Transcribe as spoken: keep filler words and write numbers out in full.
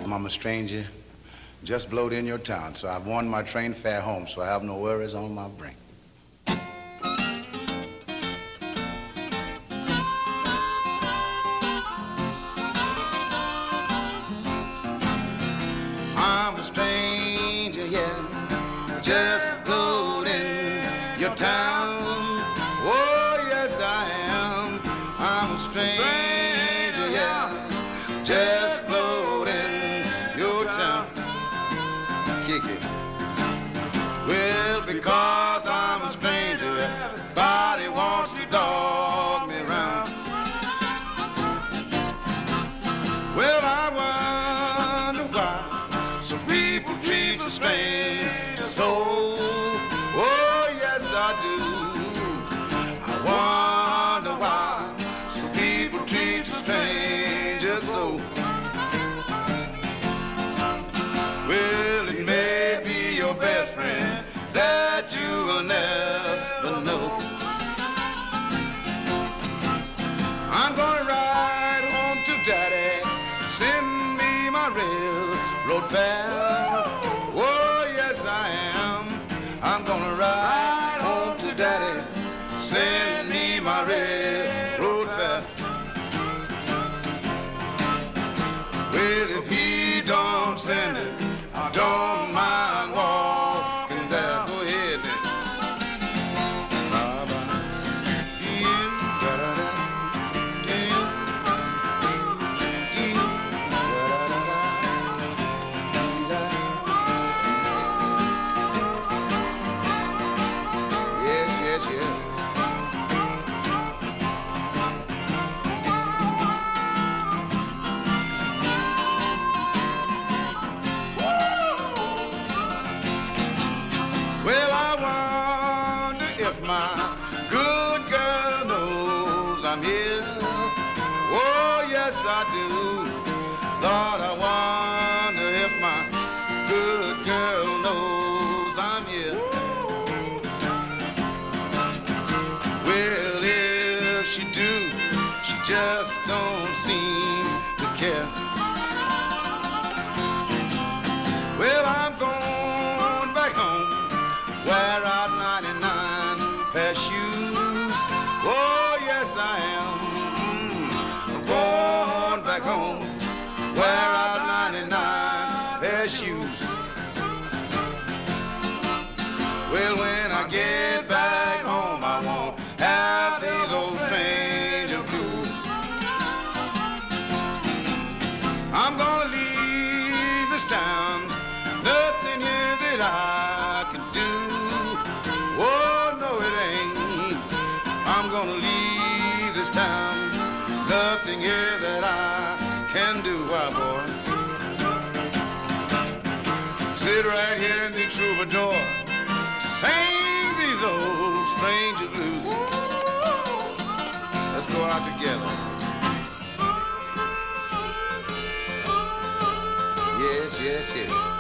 I'm a stranger, just blowed in your town, so I've won my train fare home, so I have no worries on my brain. I'm a stranger, yeah, just blowed in your town. Oh, yes, I am. I'm a stranger, yeah, just blowed in your town. Kick it. Well, because I'm a stranger, everybody wants to dog me around. Well, I wonder why some people treat a stranger so. Oh, yes, I do. I wonder why some people treat a stranger so. Well, it may be your best friend that you will never know. I'm gonna ride home to Daddy, send me my railroad fare. Oh, yes, I am. I'm gonna ride home to Daddy, send me my railroad fare. Well, if he don't send it, I don't mind walking there. Go ahead then. Yes, yes, yes. Well, I wonder if my good girl knows I'm here. Oh, yes, I do. Lord, I wonder if my good girl knows I'm here. Well, if she do, she just don't seem to care. Well, I'm going back home, wear out ninety-nine pair of shoes. Oh, yes, I am. I'm going back home, wear out ninety-nine pair of shoes. Well, when I get back home, I won't have these old stranger blues. I'm gonna leave this town, nothing here that I can do. Oh, no, it ain't. I'm gonna leave this town, nothing here that I can do. Why, boy? Sit right here in the troubadour, sing these old stranger blues. Let's go out together. Yes, yes, yes.